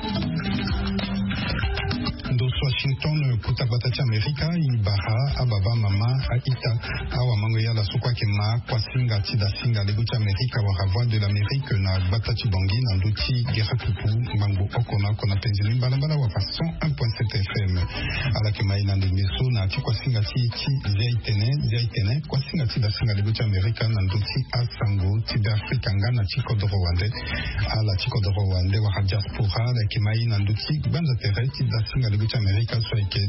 Washington kutabatati Amerika ibara ababa mama aita awa mango ya la sokwa kema kwa singa tida singa leguti Amerika wa voix de l'Amérique na batati bangi na nduti gerakupu mango okona kona penzini balabala wa façon 1.7 FM ala kema ina ndemeso na kwa singa ti zaitene kwa singa tida singa leguti Amerika na nduti asango tida Afrika ngana chiko do Rwanda ala chiko do Rwanda wa diaspora la kema ina nduti banza tere tida singa leguti Amerika soit que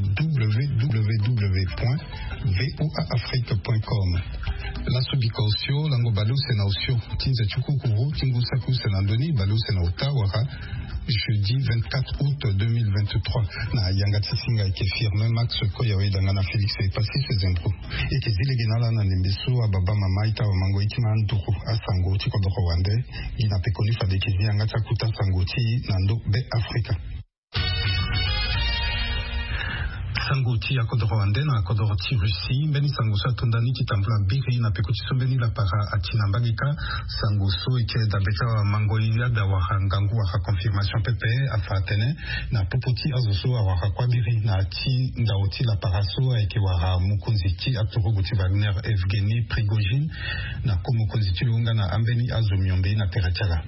www.voaafrique.com. La subikausio lango balu sena usio tinza chukukuru tingu saku sena doni balu sena utawara jeudi 24 août 2023 na yanga tisinga ke firme Max Koyawe dangana Félix et passé ses impôts et que zileginala na nembeso ababa mama ita wa mango ikima ntuku asango tikodo Rwanda ina pekoni fadeki yanga takuta sango ti nando be Afrika. Sangoti ya Kodorowande na Kodoroti Russie mbeni sangoso atondani kitambula biri na pekutiso mbeni la para atina mbagika sangoso ike dabeka wa mangolia da wahangangu waka confirmation pepe afatene na popoti azoso wa waka kwa biri na ati ndaoti la paraso ike waka mukonziti atoroguti Wagner Evgeny Prigozhin na komukonziti lunga na ambeni azomyombe na terachara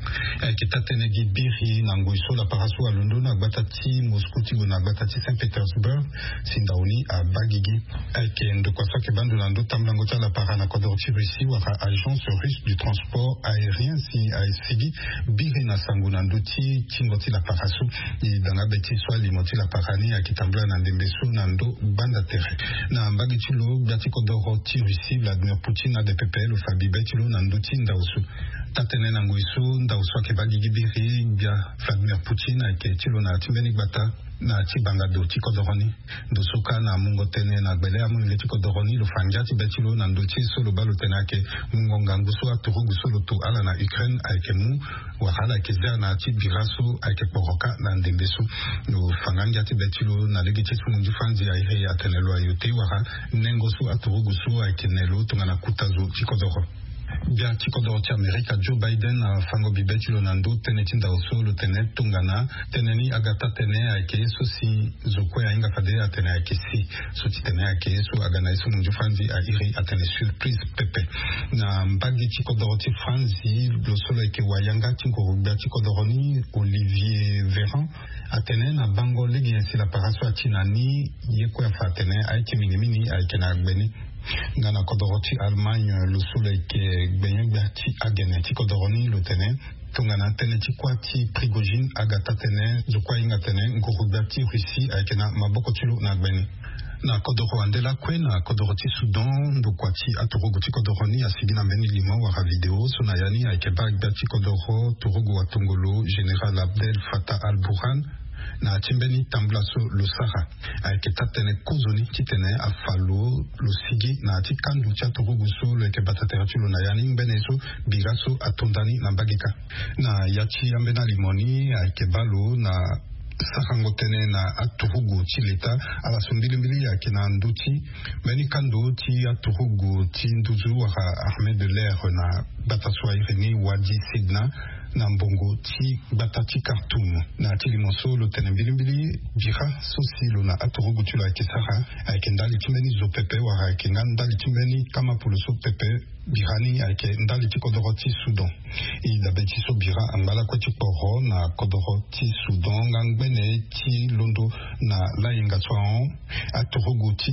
kitatene gibiri na ngoiso la paraso a London na batati Moscou tigo na batati Saint Petersburg sindauni a bagigi kendo kwa soke bandu na ndo tamlango ta la para na Kodoroti Russie waka agence russe du transport aérien si ASCG biri na sangu na ndoti kingoti la paraso ni danga beti swa limoti la parani a kitambla na ndembeso na ndo banda terre na mbagi tilo biati Kodoroti Russie Vladimir Poutine a de PPL o fabi betilo na ndoti ndausu tatene na ngoiso ndausu ke bagigi biri bia Vladimir Poutine ke tilo na timbeni bata na tibanga do tikodoroni do soka na mungo tene na gbele amu le tikodoroni lo fanjati betilo na ndoti solo balo tenake mungo nganguso aturugu solo to ala na Ukraine ayke mu wahala ke za na tibiraso ayke poroka na ndembeso no fangangati betilo na legiti mundu fanzi ayhe ya tenelo ayote wara nengoso aturugu so ayke nelo tungana kutazo tikodoro bia tikodoroti Amerika Joe Biden na fango bibetilo nando tenetinda osolo tenet tungana teneni agata tene ake sosi zokwe inga fade atene ake si soti tene ake so agana iso mundu fanzi a iri atene surprise pepe na mbagi tikodoroti fanzi lo solo ake wayanga tinko bia tikodoroni Olivier Véran atene na bango legi yansi la paraso atinani yeko ya fatene aike minimini aike na agbeni ngana Kodoroti Allemagne lo solo ke gbenyegati agene ti Kodoroni lo tene tungana tene ti kwati Prigozhin agata tene zokwa inga tene ngorubati Russie akena maboko tilo na gbeni na Kodorowande la kwe na Kodoroti Sudan do kwati atorogo ti Kodoroni asigina mbeni limo wara video sona yani akeba gati Kodoro torogo wa Tongolo General Abdel Fattah al-Burhan na timbeni tamblaso lo Sahara ayke tatene kozoni titene afalo lo sigi na tikandu chatorugu so le ke batateratulo na yani mbeneso biraso atondani na bagika na yachi ambena limoni ayke balo na sahango tene na aturugu chileta ala sombilimbili yake na nduti meni kando ti aturugu ti nduzu waka Ahmed Ler na bataswa ireni wadi Sidna na mbongo ti batati Khartoum na tilimoso lo tene mbilimbili bira sosilo na aturugu tula kisara ayke ndali timbeni zo pepe waka ayke ndali timbeni kama puluso pepe birani ayke ndali ti Kodoroti Sudan ida beti so bira angala kwa ti poro na Kodoroti Sudan ngangbene ti londo na lainga tswan aturugu ti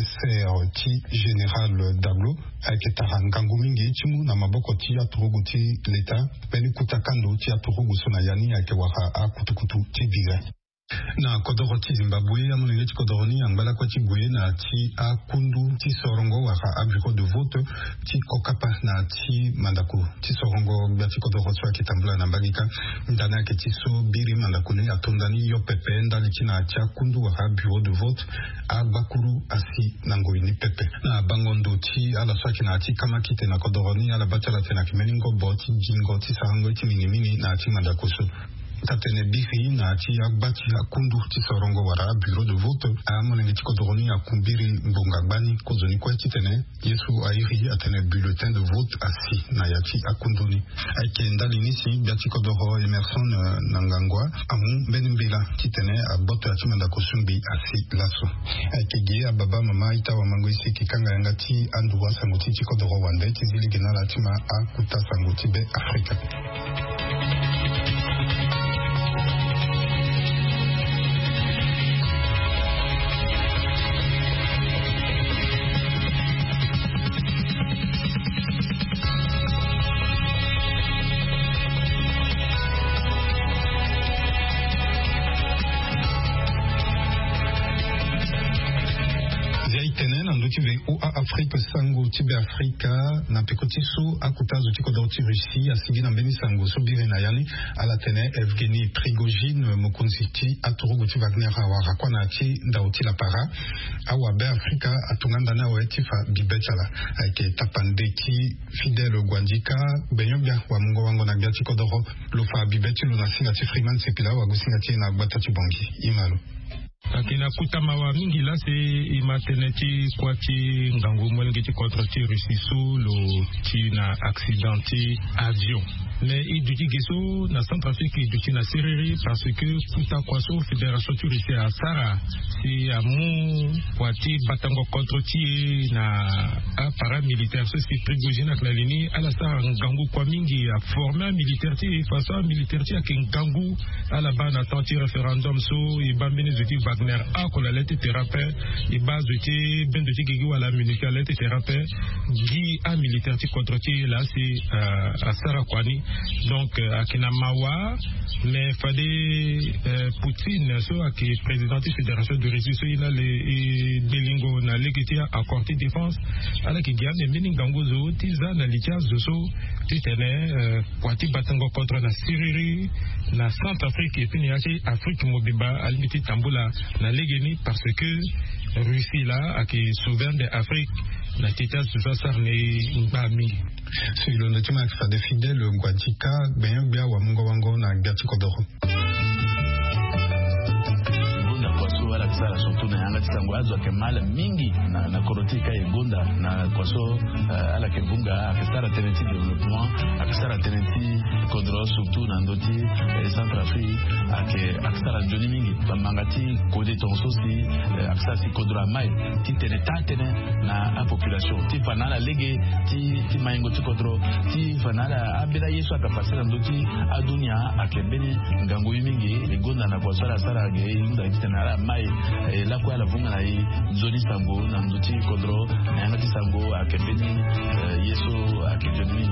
FSR ti General Daglo ayke tarangangu mingi timu na maboko ti aturugu ti leta peni kutakando ti aturugu sona yani ayke waka akutukutu ti bira na Kodoroti Zimbabwe amunenge ti Kodoroni angala kwa ti gwe na ti akundu ti sorongo waka a bureau de vote ti kokapa na ti mandako ti sorongo bia ti Kodoroti wa kitambula na mbagika ndana ke ti so biri mandako ni atondani yo pepe ndali ti na ti akundu waka bureau de vote a bakuru asi na ngoini pepe na bangondo ti ala swaki na ti kamakite na Kodoroni ala batala tena kimeningo boti jingo ti sarango ti minimini na ti mandako so tatene biri na ti agbati akundu ti sorongo wara bureau de vote amonenge ti kodoroni akumbiri mbonga gbani kozoni kwa titene yesu airi atene bulletin de vote asi na yati akundoni aike ndali nisi biati kodoro Emerson Nangangwa amu mbela titene aboto ya timanda kosumbi asi laso aike ge ababa mama ita wa mangoisi kikanga yangati anduwa sanguti ti kodoro wande tizili genala tima akuta sanguti be Afrika. Afrique sango tibe Afrika na pekoti so akutazo tiko dorti Russie asigi na mbeni sango so bire na yani ala tene Evgeny Prigozhin mokonziti atorogo ti Wagner awara kwa na ti ndauti la para awa be Afrika atunganda na wetifa bibetala aike tapandeki Fidel Gwandika benyobia wa mungo wango na biati kodoro lofa bibeti lo na singa ti Freeman sepila wa gusinga ti na gbata ti bongi imalo. Akina kutama wa mingi la se imateneti kwa ti ngangu mwenge ti contre ti Russie sous lo ti na accidenti avion. Mais il dit que na Centrafrique il dit na serreri parce que kuta kwaso fédération ti Russie a Sara si amu kwa ti batango contre ti na paramilitaire so si Prigozhin ak la lini ala sa ngangu kwa mingi a formé militaire ti façon militaire ti ak ngangu ala ba na tanti référendum so i bambini zoti Wagner a ko la lete thérapeute i base zoti ben zoti gigi wala militaire lete thérapeute gi a militaire ti contre ti là si a Sara kwani. Donc akina mawa mais fallait Poutine so aki président de fédération de Russie so ina le belingo na legitia à côté défense ala ki gagne meningango zo tiza na lichaz so titene kwati batango contre na Syrie na Centrafrique et puis ni Afrique mobimba alimiti tambula na legeni parce que Russie là aki souverain de Afrique la titaz so sarne ngami sur le notement fa de Fidel Gwandika ben bia wa mungo wango na biati kodoro wala kisara surtout na yanga tisango azo kemala mingi na korotika egonda na kwaso ala kebunga akisara tenenti développement akisara tenenti kodro surtout na ndoti Centrafrique akisara joni mingi bamangati kode tonso si akisara si kodro mai ti tene tatene na a population ti fanala lege ti maingo ti kodro ti fanala abela yesu akapasira ndoti adunia akebeni ngango mingi egonda na kwaso ala sara ge inda kitana mai la kwa la vunga na zoni sango na nduti kodro na yangati sango akebeni yesu akejoni.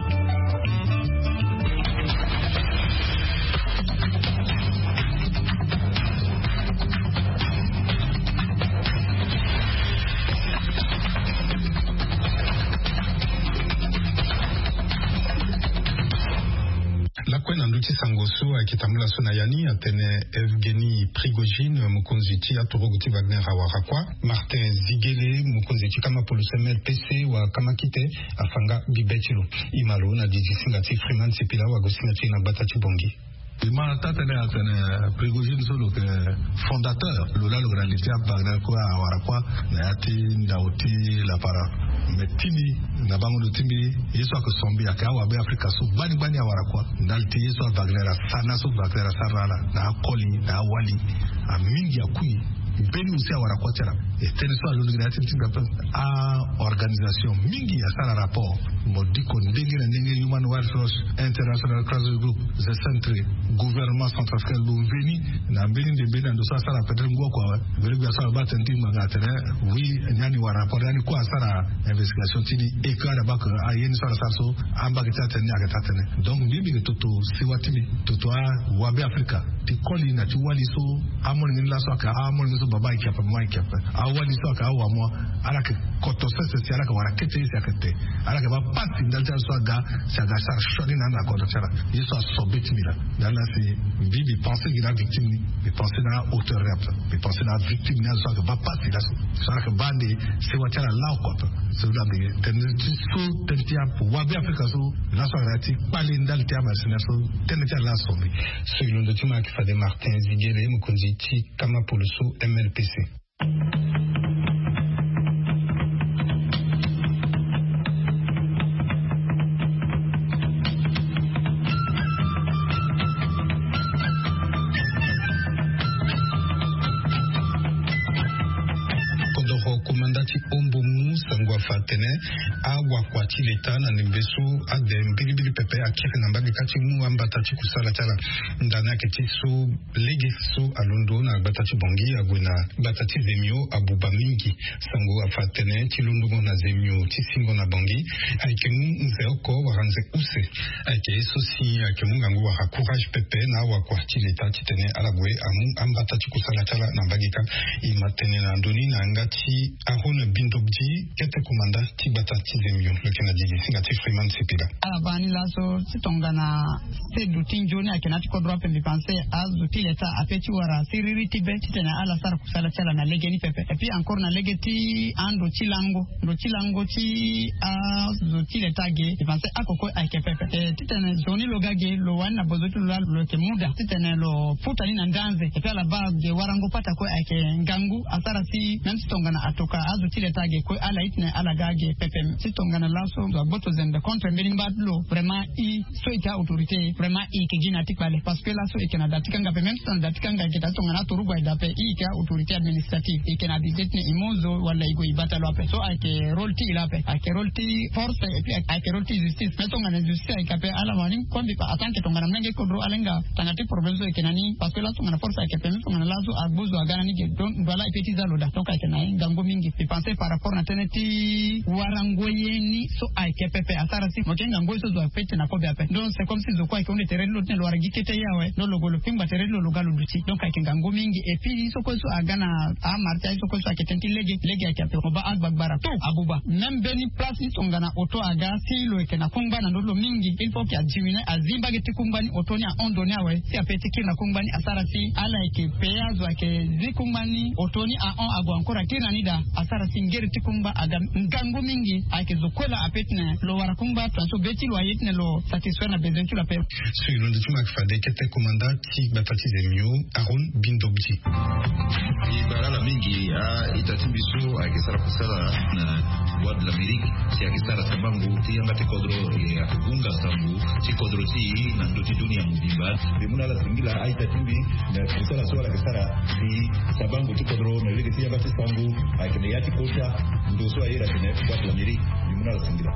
Sangoso akitamula sona yani atene Evgeny Prigozhin mukonziti atoroguti Wagner awarakwa Martin Zigele mukonziti kama polusemel PC wa kama kite afanga bibetilo imalo na dizisinga ti Freeman sepila wa gosinga ti na bata ti bongi. Ima tatene atene Prigozhin solo ke fondateur lola l'organité à Wagner kwa awarakwa na yati ndauti la para metini na bango no timbi yeso akosombi akawa be Afrika so bani awarakwa ndalti yeso Wagner sana so Wagner sarala na koli na wali amingi akui beni usia warakwa tera tene so l'organisation tinga a organisation mingi ya sala rapport modiko ndenge na ndenge Human Rights International Crisis Group the centre gouvernement centrafricain l'Uveni na mbeni de mbeni ndo sala pedre ngwa kwa vile bia sala batendi mangatene oui nyani wa rapport yani kwa sala investigation tini ekara bak ayeni sala sarso amba kitatene akatatene donc bibi toto siwatimi toto a wabe Afrika ti koli na ti wali so amoni nla so aka amoni so baba ikapa mai ikapa awali so aka awamo alake kotosa se ala ka wara kete se akete ala ka ba pati ndalta so ga sa ga sa shoni na na kotosa yeso asobeti mira dans la c'est vivi penser que la victime mais penser na auteur rap mais penser na victime na so ga ba pati la so ka bandi se watala la koto so da de tenenti so tentia pour wabe afrika so la so rati pali ndalta ma sinaso tentia la so selon le document qui fait de Martin Zigele Mukunziti kama poluso MLPC. Komandati Ombomu Sangwa Fatene awa kwa chileta na nimbeso ade mbili pepe akiri na mbagi kati mu ambatati kusala chala ndana ketiso legeso alondo na batati bongi aguna batati zemio abuba mingi Sangwa Fatene chilundu na zemio tisingo na bongi aikemu nzeoko waranze use aike sosi aikemu ngangu wa courage pepe na awa kwa chileta titene alagwe amu ambatati kusala chala na mbagi ka imatene na ndoni na ngati Ahona Bindobji, kete komanda Tibata Tizemio, le Canadien, Singati Freeman Sepida. Alabani lazo sitongana se dutin joni akenati kodro pe mipanse azuti leta apeti wara siriri tibeti tena ala sara kusala chala na legeni pepe. Et puis encore na legeti ando chilango ti azuti leta ge mipanse akoko aike pepe. Titene zoni logage lo wana bozotu lo kemuda titene lo futani na nganze. Et puis alaba ge warango pata ko aike ngangu asara si même sitongana atoka azuti leta ge ko ala itne ala gage pepe sitongana laso boto zembe contre mbili mbadlo vraiment i so ita autorité vraiment i ke gina tikale parce que laso ikena datikanga pe même sans datikanga ke tatongana torugo ida pe i ke autorité administrative ikena dizetne imozo wala igo ibata lo pe so ake rolti ila pe ake rolti force et puis ake rolti justice metongana justice ake pe ala wani kombi pa atanke tongana mnenge kodro alenga tangati problème so ikena ni parce que laso ngana force ake pe metongana laso agbozo agana ni ke don wala ipetiza loda toka ikena ngango mingi penser par rapport na teneti warangoyeni so ake pepe asara si mokenga ngoiso zo afete na kobe ape donc c'est comme si zo kwa ikonde terreno lotne lo waragikete yawe no logo lo pimba terreno lo galo duti donc ake ngango mingi et puis so ko so agana a marta so ko so ake tenti lege ake ape roba agbagbara to abuba même beni place tongana auto aga si lo eke na kongba na ndolo mingi il faut qu'il adimine azimba geti kumbani otoni a ondoni awe si apete kina kumbani asara si ala eke peazo ake zikumbani otoni a on ago ankora kina nida asara singeri tikumba aga ngango mingi ake zokola apetne lo warakumba transo beti lo ayetne lo satisfaire na besoin tu la paix sur le document fade kete commandant ti batati zemio Aron Bindobji ibara mingi itatimbiso ake sara kusala na wad l'Amérique si ake sara sabangu ti ngate kodro ya kugunga sambu ti kodro ti na ndoti dunia mubimba bimuna la singila aitatimbi na kusala swala ake sara ti sabangu ti kodro na lege ti ngate sambu ake yati kota ndoso ayera tene wad l'Amérique bimuna la singila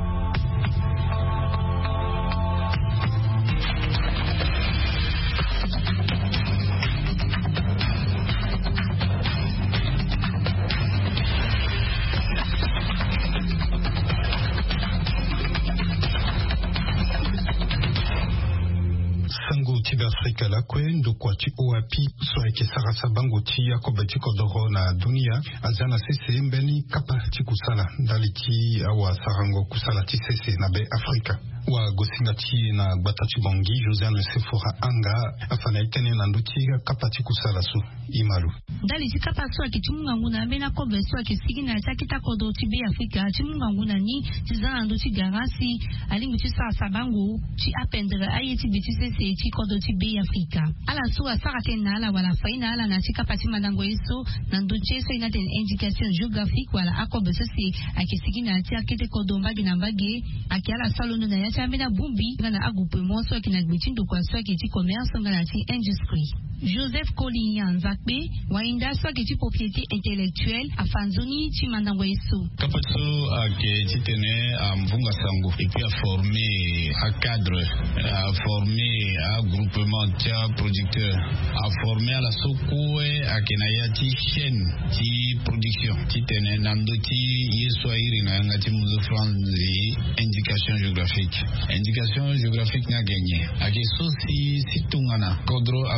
Afrika la kwendo kwa ti oapi so eke sarasa bango ti yakoba ti kodoro na dunia azana sese mbeni kapa ti kusala ndali ti awa sarango kusala ti sese na be Afrika wa gosinga ti na gbata ti bongi Josiane Sephora anga afana itene na nduti kapa ti kusala su imalu ndali ti kapa so ake ti mungangu na mbena kobe so ake sigi na ti akita kodoro ti be Afrika ti mungangu na ni ti zana nduti garasi alingu ti sarasa bango ti apendre aye ti be ti sese ti kodoro ti be Afrika ala suwa sarate na ala wala faina ala na tika pati madango eso na ndoche so ina ten indication géographique wala akobe so si ake sigi na ti akete kodomba gina mbage ake ala salono na ya chambena bumbi ngana agroupement so ake na gbetindo kwa so ake ti commerce ngana ti industrie Joseph Kolinyan Zakbe wainda so ake ti propriété intellectuelle afanzoni ti madango eso kapatso ake ti tene mvunga sango et puis a formé à cadre a formé à groupement tia producteur a formé à la sokoe a kenaya ti chaîne ti production ti tene nando ti yeso iri na ngati muzo franzi indication géographique na gagné a ke so si tungana kodro apeti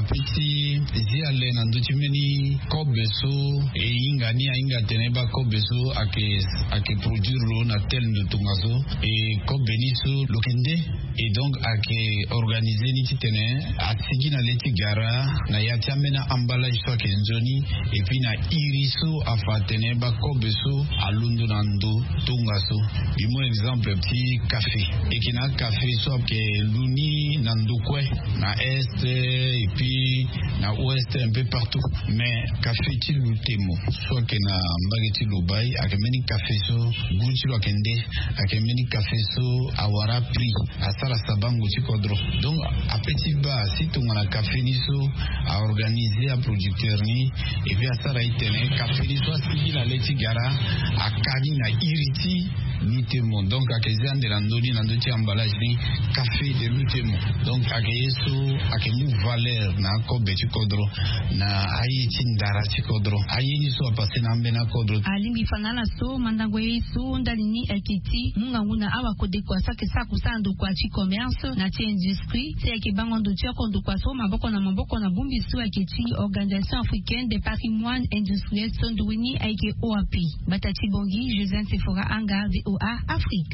ti ziale na nduchi meni kobeso e inga ni inga teneba kobeso ake produire lo na tel ndutungaso e kobeniso lokende et donc ake organiser ni titene atigi na leti gara na yacha mena emballage so ke nzoni et puis na iriso afatene ba kobeso alundu na ndu tungaso bimo exemple petit café et qui na café so ke luni na ndukwe na est et puis na ouest un peu partout mais café ti lutemo so ke na mbageti lobai ake meni café so gunchi lo kende ake meni café so awara prix asala sabango ti kodro donc a petit bas si tu na café ni so a organiser a producteur ni et puis asala itene café ni so sigi la leti gara akani na iriti lutemo donc akezan de landoni na ndoti emballage ni café de lutemo donc akeyeso akemu valeur na ko beti kodro na ayiti ndara ti kodro ayini so apase na mbena kodro alingi fanala so mandango yeso ndalini ekiti munganguna awa kodekwa sake saku sando kwa chi commerce na ti industrie c'est que bangondo ti kondo kwa so maboko na bumbi so ekiti organisation africaine des patrimoines industriels sondouini aike OAP batati bongi Joseph Sephora Anga VOA Afrique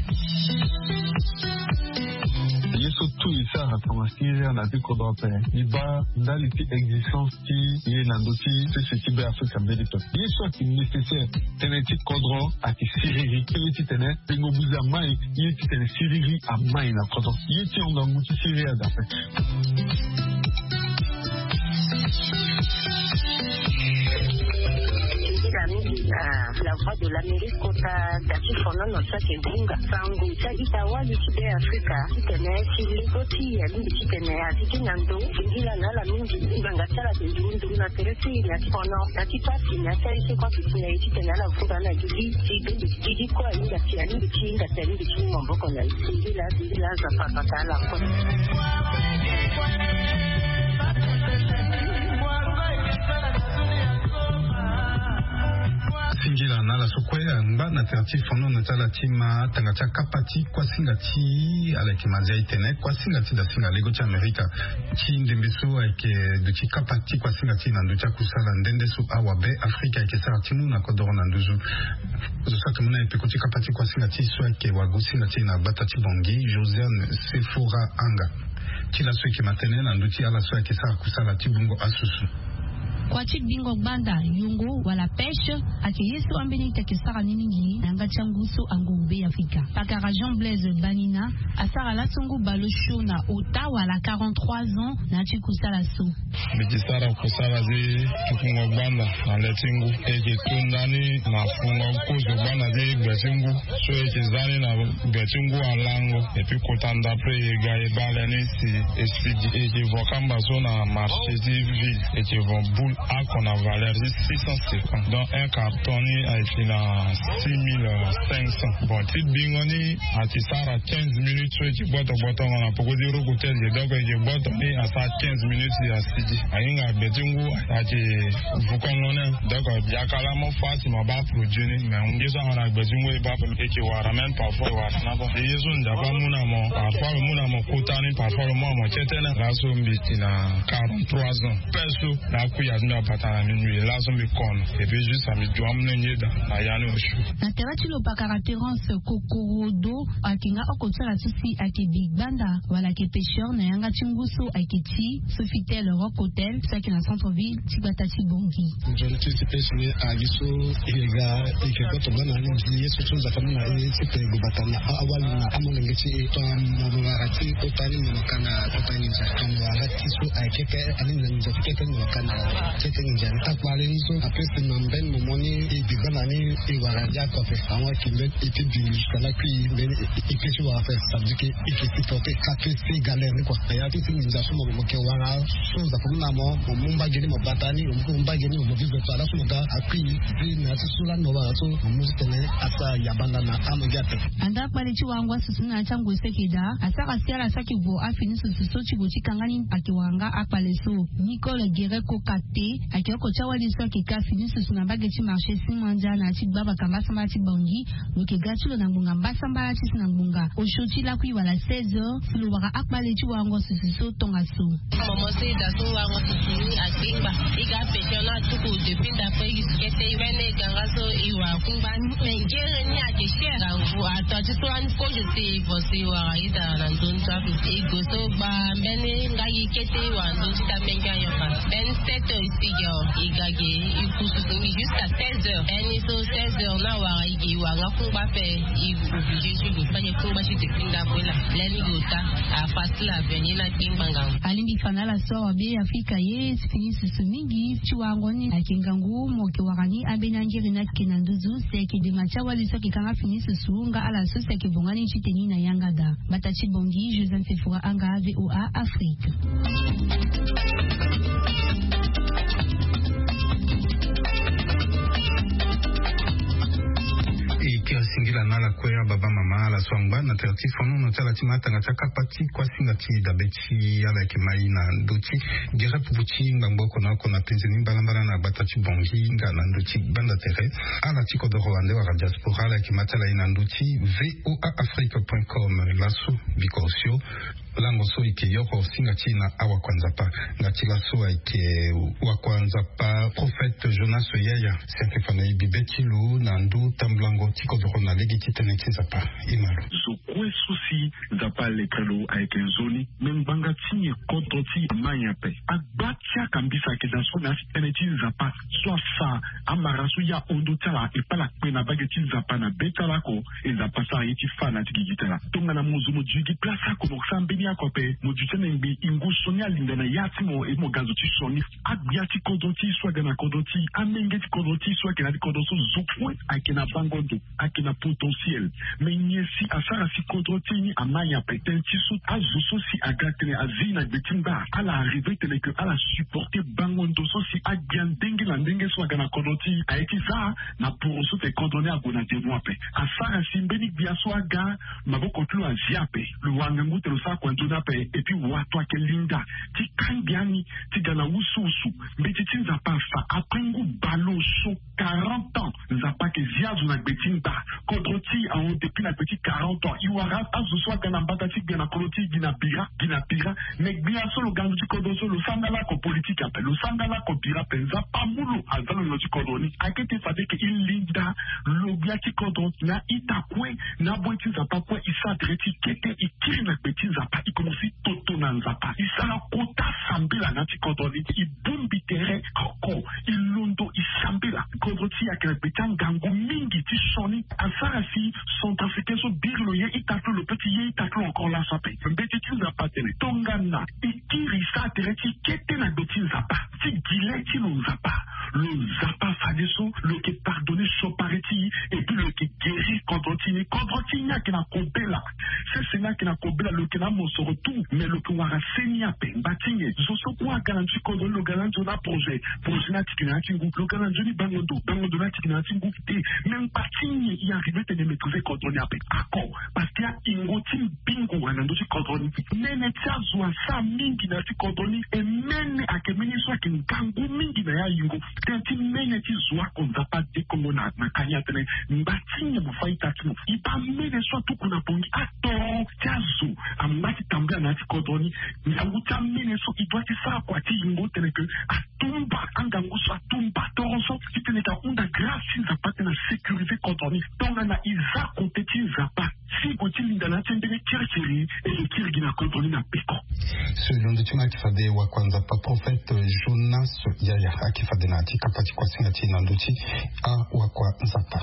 yeso tu isa ratamasiria na ti kodro pe iba ndali ti existence ti ye na ndoti ce qui be Afrique mbelito yeso ki nécessaire tene ti kodro ati siriri ti tene pengo buza mai ye ti tene siriri a mai na kodro ye ti on ngangu ti siriri da pe la voix de l'Amérique kota dati fonono sake bunga sangu sa itawa yitide Afrika itene chilingoti ya lindi chitene aziki nando ingila na la mingi inganga tsala tindundu na teresi ya fono dati pati na tsari kwa kitine itene la vuga na jidi kwa inga tia lindi chinga tia lindi chinga mboko na ingila za papatala kwa singila na la sokwe ngba na terti fono na tala tima tanga cha kapati kwa singati ala kimazi itene kwa singati da singa lego cha Amerika chi ndembeso ake de chi kapati kwa singati na nducha kusala ndende su awabe Afrika ake sara timu na kodoro na nduzu zo sa tumuna epe kuti kapati kwa singati so ake wagu singati na batati bongi Josiane Sephora Anga kila so ake matene na nduchi ala so ake sara kusala tibungo asusu kwa chibingo banda yungu wala pêche ake yesu ambeni takisara niningi nanga changuso angube Afrika pakara Jean Blaise Banina asara la songo balosho na Ottawa la 43 ans na chikusala so mikisara kusala zi tukungo banda na letingu eke tundani na funga kuzo banda zi betingu so eke zani na betingu alango epi kotanda pre ega ebaleni si esfidi eke vokamba so na marché ville eke von a qu'on a valeur de 650 donc un carton a été à 6500 bon petit bingoni a tisara 15 minutes tu boîte on a beaucoup de rocotel donc je boîte à ça 15 minutes à sidi ainga betungu a été vukongona donc yakala mo fatima ba produire mais on dit ça on a betungu et ba et qui wa ramène parfois wa na bon et yeso ndaba muna mo parfois muna mo kotani parfois mo chetena raso mbitina 43 ans perso na kuya na patana minuit là so me kon et puis juste ami doam nyeda na yani oshu na terati lo pakara terence kokorodo akinga okotsala susi ake big banda wala ke pêcheur na yanga chinguso aketi Sofitel Rock Hotel saki na centre ville tibatati bongi je te pêche ni agiso ega eke to bana ni yeso tunza kama na ite gobatana awali na amolenge chi to mabati otani mkana otani za kama hati so akeke alinza nzafike ni wakana tete njani takwale niso apese mamben momoni ibigana ni iwaraja kofe awon kimbe ite dini kala ki ben ike wa fa sabdike ike tote kafe se galere kwa ya tete nza so mo ke wara so za kuma mo mumba geni mo batani mumba geni mo bibe to ala so ga akwi bi na tsula no ba so mo tene asa yabanda na amagate anda pale chi wangwa susuna changu sekeda asaka siara saki vo afini susu chi gochi kangani akiwanga apale so Nicole Guerre kokate ye akioko chawa liswa kika finisi sunabage chi marché simanja na chi baba kamba samba chi bangi loke gatulo na ngunga mbasamba chi na ngunga oshoti la kui wala 16h fulu waka akbale chi wango sususo tongaso maman c'est da so wango susuni akimba iga petiona tuku depuis d'après iskete bene gangaso iwa kumba ngere ni akeshera u atati so an ko je te vosi wa ida na ndonta ego so ba bene ngai kete wa ndonta menga yoka ben 7h ispiga igage ikususuni jusqu'à 16h eni so 16h na wa igi wa ngakumba pe obligé je go fanye kumba chi te pinda bola leni gota a fasila beni na kimbanga alindi fanala so be Afrika ye finisi sumingi chiwangoni akingangu moke wakani abenangiri na kinanduzu seki de machawa liso kikanga finisi suunga ala so seki bongani chiteni na yangada batachi bongi Joseph Fefura anga VOA Afrique. Singila nala kwea baba mama la swangba na terti fono no tala timata ngata kapati kwa singati da bechi ala kemai na nduchi gera pupuchi ngamboko na kona penzini balambala na batachi bongi ngana nduchi banda tere ala chiko do Rwanda wa diaspora la kimata la ina nduchi voaafrica.com laso bikosio lango so ike yoko singati na awa kwanza pa ngati laso ike wa kwanza pa prophète Jonas Yaya seke fana ibibeti lu na ndu tamblango tiko do na legiti teneti zapa imalo so kwe susi zapa lekalo avec zoni membanga tinye kontoti manya pe agbatia kambisa kedaso na teneti zapa so sa amarasu ya ondo tala e pala pena bageti zapa na betala ko e zapa sa yiti fana tigitala tonga na muzumu jigi plasa ko moksambeni akope mojutene mbi ingo sonia lindana yatimo e mo gazoti soni agbiati kodoti so gana kodoti amengeti kodoti so gana kodoso zupwe akina bangondo akina potentiel mais nyesi asara si kodoti amanya petenti so azuso si agatene azina betimba ala arrivé tele que ala supporter bangondo so si agiandenge na ndenge so gana kodoti aitiza na poroso te condamné à gona temoape asara simbeni biaso aga maboko tu aziape luwangangu te lo sa kwandona pe et puis watwa kelinda ti kangiani ti gana ususu mbeti tinza pa fa aprengu baloso 40 ans nzapa ke ziazu na betimba kodoti a on depuis la petite 40 ans iwara azuswa gana batati gana koloti gina pira mais bien solo gangu ti kodoso lo sangala ko politique ape lo sangala ko pira penza pamulo azalo no ti kodoni akete fade ke ilinda lo bia ti kodoti na itakwe na bweti nzapa kwa isa dreti kete ikiri na beti nzapa ikomosi toto na nzapa isala kota sambila na ti kodoni ibumbi tere koko ilundo isambila kodoti ya kele beti ngangu mingi ti soni asara si centrafricain so birlo ye itaklo le petit ye itaklo encore la sape beti ti nzapa tele tongana ikiri sa dreti kete na beti nzapa ti gile ti lo nzapa le zapa fadeso le ke pardonné sopareti et puis le ke guéri kodoti nya ke na kobela c'est na ke na kobela le ke na moso retour mais le ke wara senia pe batinye zoso kwa garanti kodon le garanti na projet na tikina tingu le garanti ni bangondo na tikina tingu te même batinye y arrivé te maîtriser kodon ya pe ako parce qu'il y a ingoti bingo wana ndo kodon nene tazwa sa mingi na kodoni et mene akemeni so ke ngangu mingi na ya ingo tenti mene ti zwa konza pa de kongo na kanya tene batinye mo faita tino ipa mene so tu kuna pongi ato tazo amati tambia na kodoni ngangu ta mene so idwa ti sa kwa ti ingo tene ke atumba angangu so atumba toronso ti tene ta onda grâce za pa na sécuriser kodoni tonga na iza kompeti za pa si koti linda na tendele kirkiri et le kirgi na kodoni na peko selon de tuma ki fade wa kwanza pa prophète Jonas Yaya akifade na tika pati kwa singati na nduchi a wa kwa nzapa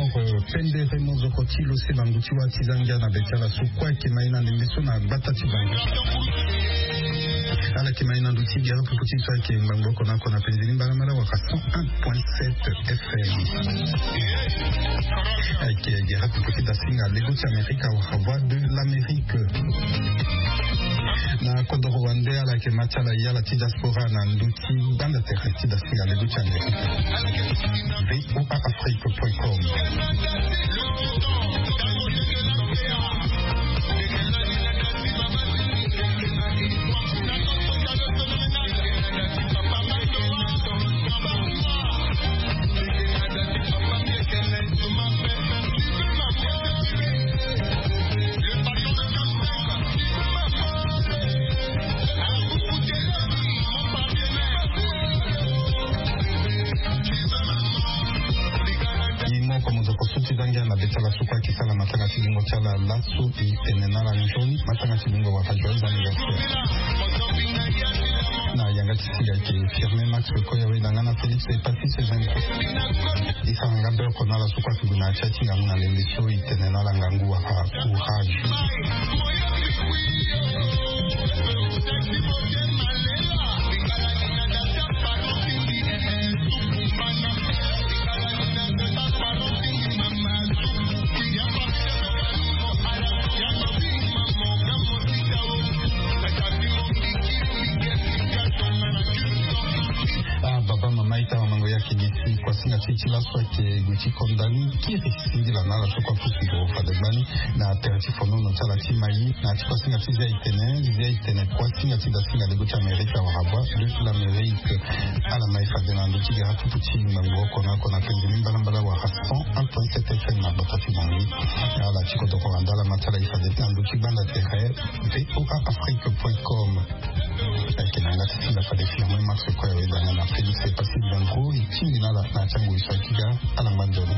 pendere mozokoti lose banguti wa tizanga na betala sukwa kemaina ndembeso na batati bangu ala kemaina nduti gara puputi swa ke mbango kona penzini mbaramara waka 101.7 FM ake gara puputi da singa legoti Amerika wa voix de l'Amérique na kodoro wande ala ke machala yala ti diaspora na nduti banda terre ti da singa legoti Amerika voaafrique.com na betala sukwa kisala matanga silingo chala lasu itenenala njoni matanga silingo wa joyeux anniversaire na yanga tisiga ke firme Max Koya we dangana Felix et Patrice Zenko isanga bel konala sukwa figuna chachi ngamuna lembiso itenenala ngangu wa courage kwa singa titila swake guchi kondani kiri singi la nala sokwa fusigo fadebani na terati fono no chala timai na kwa singa tizia itene kwa singa tida singa de guchi Amerika wa habwa de l'Amérique ala maifa na nduchi ga fupuchi mango kona penzini mbala wa 101.7 FM na batati bangi ala chiko to kwa ndala matala ifadeta nduchi banda terre voaafrique.com akinanga tsinda fade firme Max Koya we dangana Felix et Patrice Zenko itingi nala na changu iswakiga alambandoni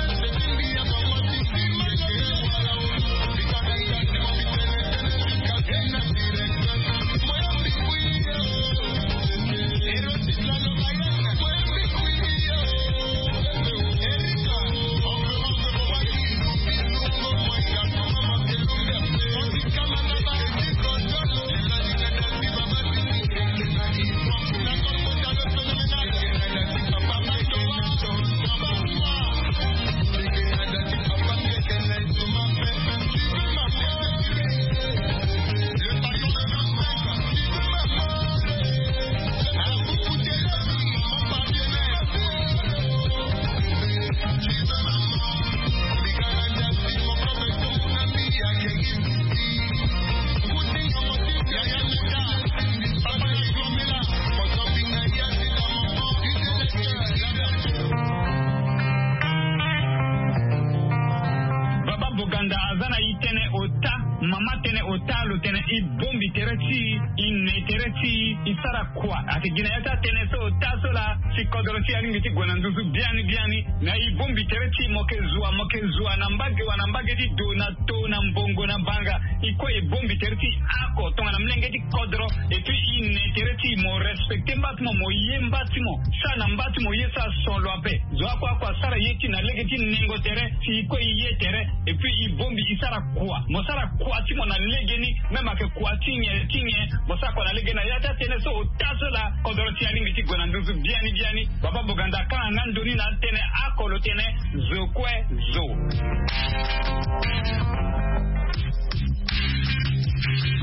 Gina yata teneso tasola sikodorosi alingiti gwananduzu biani na ibombi tereti mokezua nambage di donato na mbongo na banga iko ibombi tereti ako tonga na mlengeti kodro et puis ine tereti mo respecte mbatimo mo yembatimo sana mbatimo yesa son loape zo kwa sara yeti na legeti nengo tere si iko iye tere et puis ibombi isara kwa mo sara kwa timo na legeni mema ke kwa tinye mo sara kwa na legena yata teneso tasola kodorosi alingiti gwananduzu biani baba boganda kana ndoni na tene akolo tene zokwe zo